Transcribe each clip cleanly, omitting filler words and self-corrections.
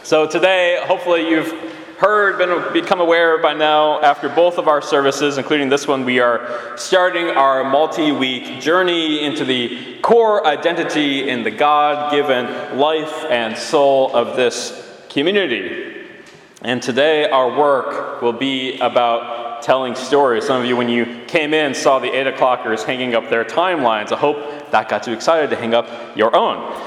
So today, hopefully you've become aware by now, after both of our services, including this one, we are starting our multi-week journey into the core identity in the God-given life and soul of this community. And today our work will be about telling stories. Some of you, when you came in, saw the 8 o'clockers hanging up their timelines. I hope that got you excited to hang up your own.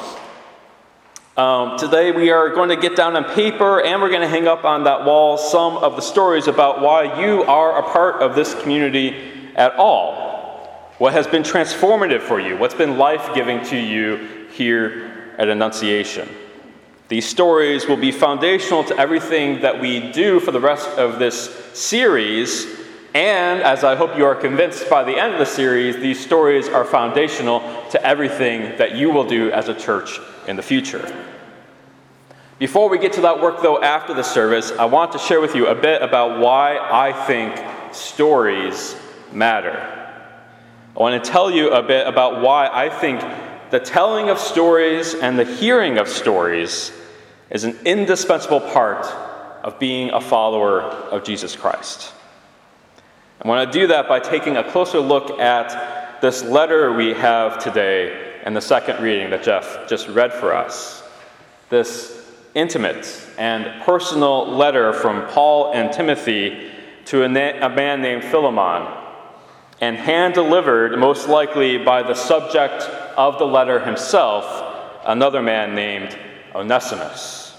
Today we are going to get down on paper and we're going to hang up on that wall some of the stories about why you are a part of this community at all. What has been transformative for you, what's been life-giving to you here at Annunciation. These stories will be foundational to everything that we do for the rest of this series, and as I hope you are convinced by the end of the series, these stories are foundational to everything that you will do as a church in the future. Before we get to that work, though, after the service, I want to share with you a bit about why I think stories matter. I want to tell you a bit about why I think the telling of stories and the hearing of stories is an indispensable part of being a follower of Jesus Christ. I want to do that by taking a closer look at this letter we have today and the second reading that Jeff just read for us. This intimate and personal letter from Paul and Timothy to a man named Philemon, and hand-delivered most likely by the subject of the letter himself, another man named Onesimus.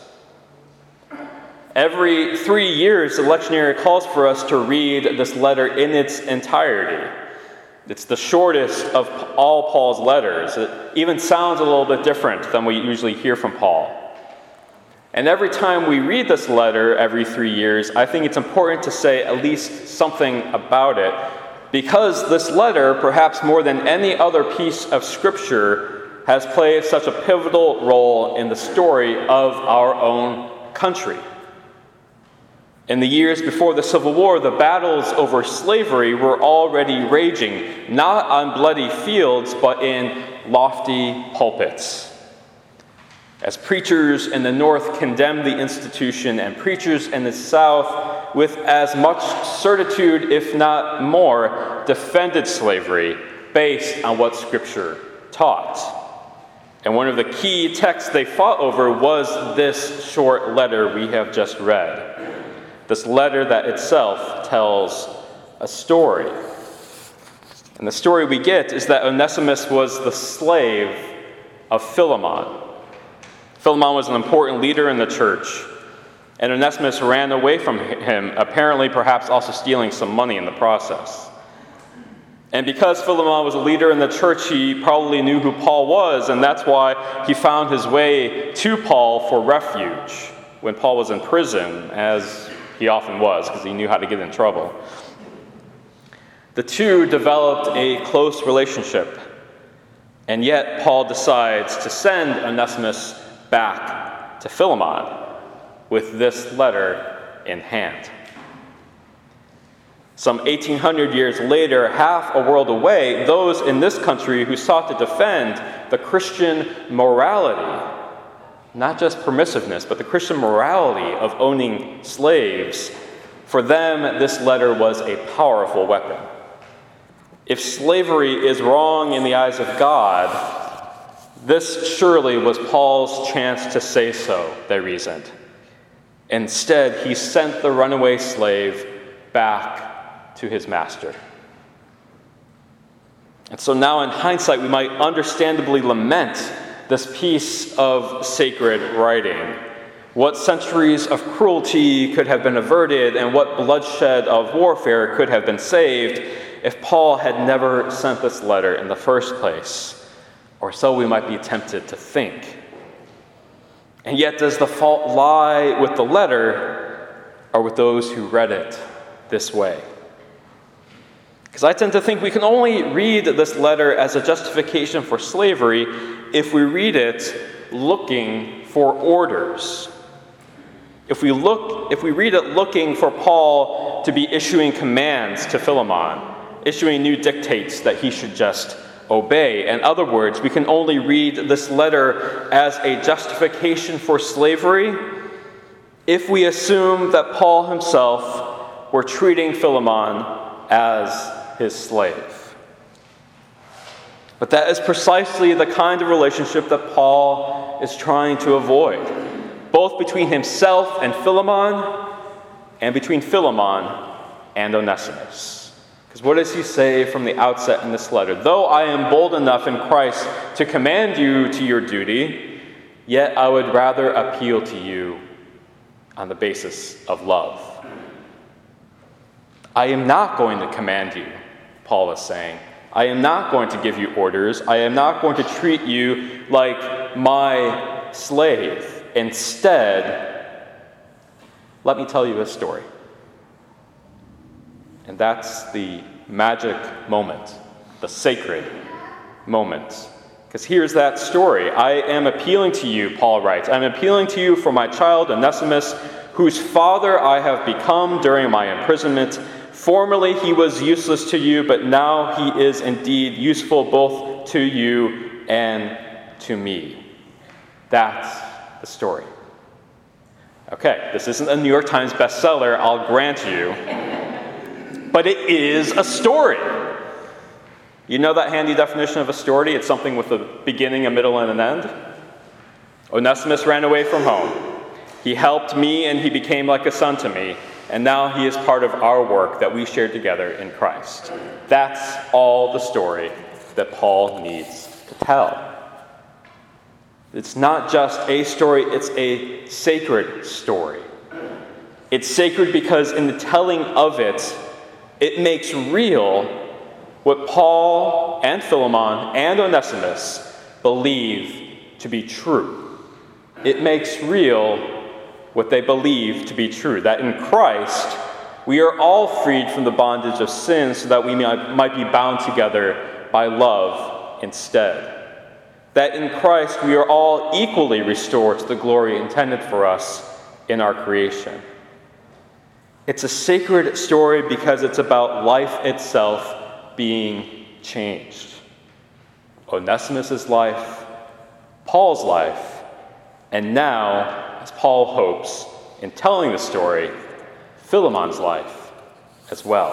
Every 3 years, the lectionary calls for us to read this letter in its entirety. It's the shortest of all Paul's letters. It even sounds a little bit different than we usually hear from Paul. And every time we read this letter every 3 years, I think it's important to say at least something about it, because this letter, perhaps more than any other piece of Scripture, has played such a pivotal role in the story of our own country. In the years before the Civil War, the battles over slavery were already raging, not on bloody fields, but in lofty pulpits. As preachers in the North condemned the institution and preachers in the South, with as much certitude, if not more, defended slavery based on what Scripture taught. And one of the key texts they fought over was this short letter we have just read. This letter that itself tells a story. And the story we get is that Onesimus was the slave of Philemon. Philemon was an important leader in the church, and Onesimus ran away from him, apparently perhaps also stealing some money in the process. And because Philemon was a leader in the church, he probably knew who Paul was, and that's why he found his way to Paul for refuge when Paul was in prison, as he often was, because he knew how to get in trouble. The two developed a close relationship, and yet Paul decides to send Onesimus back to Philemon with this letter in hand. Some 1,800 years later, half a world away, those in this country who sought to defend the Christian morality, not just permissiveness, but the Christian morality of owning slaves, for them this letter was a powerful weapon. If slavery is wrong in the eyes of God, this surely was Paul's chance to say so, they reasoned. Instead, he sent the runaway slave back to his master. And so now in hindsight, we might understandably lament this piece of sacred writing. What centuries of cruelty could have been averted, and what bloodshed of warfare could have been saved if Paul had never sent this letter in the first place. Or so we might be tempted to think. And yet, does the fault lie with the letter or with those who read it this way? Because I tend to think we can only read this letter as a justification for slavery if we read it looking for orders. If we read it looking for Paul to be issuing commands to Philemon, issuing new dictates that he should just obey. In other words, we can only read this letter as a justification for slavery if we assume that Paul himself were treating Philemon as his slave. But that is precisely the kind of relationship that Paul is trying to avoid, both between himself and Philemon, and between Philemon and Onesimus. Because what does he say from the outset in this letter? Though I am bold enough in Christ to command you to your duty, yet I would rather appeal to you on the basis of love. I am not going to command you, Paul is saying. I am not going to give you orders. I am not going to treat you like my slave. Instead, let me tell you a story. And that's the magic moment, the sacred moment. Because here's that story. I am appealing to you, Paul writes. I'm appealing to you for my child, Onesimus, whose father I have become during my imprisonment. Formerly he was useless to you, but now he is indeed useful both to you and to me. That's the story. Okay, this isn't a New York Times bestseller, I'll grant you, but it is a story. You know that handy definition of a story? It's something with a beginning, a middle, and an end. Onesimus ran away from home. He helped me and he became like a son to me. And now he is part of our work that we share together in Christ. That's all the story that Paul needs to tell. It's not just a story, it's a sacred story. It's sacred because in the telling of it, it makes real what Paul and Philemon and Onesimus believe to be true. It makes real what they believe to be true, that in Christ we are all freed from the bondage of sin so that we might be bound together by love instead. That in Christ we are all equally restored to the glory intended for us in our creation. It's a sacred story because it's about life itself being changed. Onesimus' life, Paul's life, and now, as Paul hopes, in telling the story, Philemon's life as well.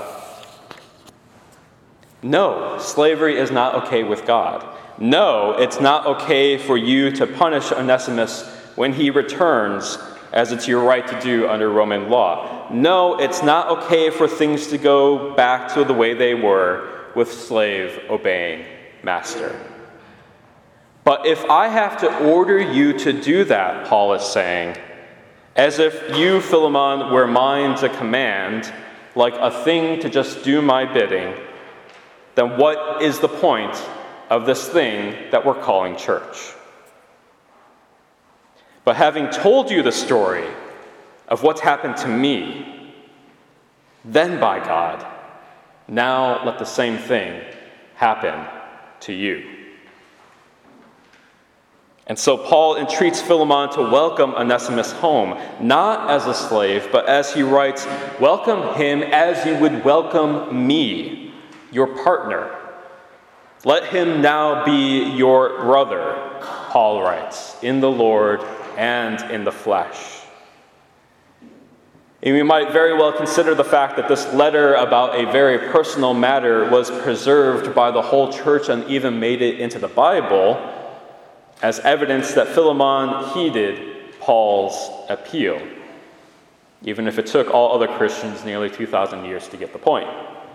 No, slavery is not okay with God. No, it's not okay for you to punish Onesimus when he returns, as it's your right to do under Roman law. No, it's not okay for things to go back to the way they were with slave obeying master. But if I have to order you to do that, Paul is saying, as if you, Philemon, were mine to command, like a thing to just do my bidding, then what is the point of this thing that we're calling church? But having told you the story of what's happened to me, then by God, now let the same thing happen to you. And so Paul entreats Philemon to welcome Onesimus home, not as a slave, but as he writes, welcome him as you would welcome me, your partner. Let him now be your brother, Paul writes, in the Lord and in the flesh. And we might very well consider the fact that this letter about a very personal matter was preserved by the whole church and even made it into the Bible as evidence that Philemon heeded Paul's appeal, even if it took all other Christians nearly 2,000 years to get the point.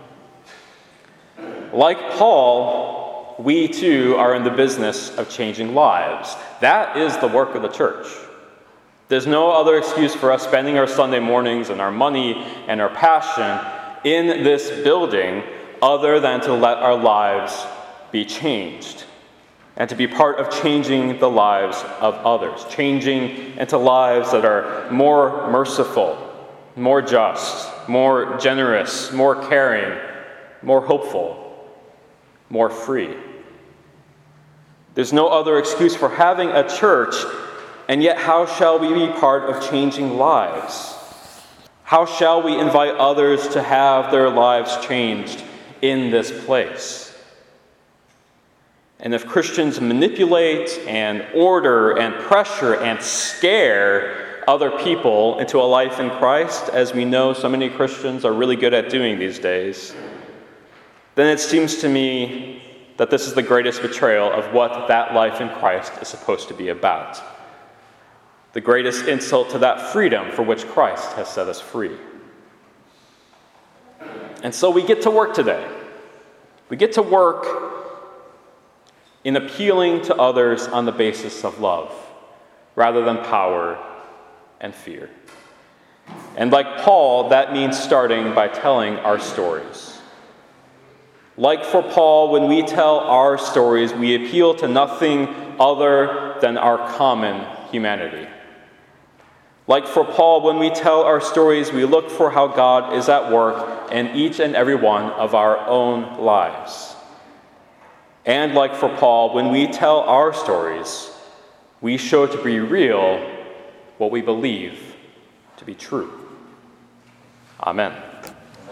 Like Paul, we too are in the business of changing lives. That is the work of the church. There's no other excuse for us spending our Sunday mornings and our money and our passion in this building other than to let our lives be changed and to be part of changing the lives of others, changing into lives that are more merciful, more just, more generous, more caring, more hopeful, more free. There's no other excuse for having a church, and yet how shall we be part of changing lives? How shall we invite others to have their lives changed in this place? And if Christians manipulate and order and pressure and scare other people into a life in Christ, as we know so many Christians are really good at doing these days, then it seems to me that this is the greatest betrayal of what that life in Christ is supposed to be about. The greatest insult to that freedom for which Christ has set us free. And so we get to work today. We get to work in appealing to others on the basis of love, rather than power and fear. And like Paul, that means starting by telling our stories. Like for Paul, when we tell our stories, we appeal to nothing other than our common humanity. Like for Paul, when we tell our stories, we look for how God is at work in each and every one of our own lives. And like for Paul, when we tell our stories, we show to be real what we believe to be true. Amen.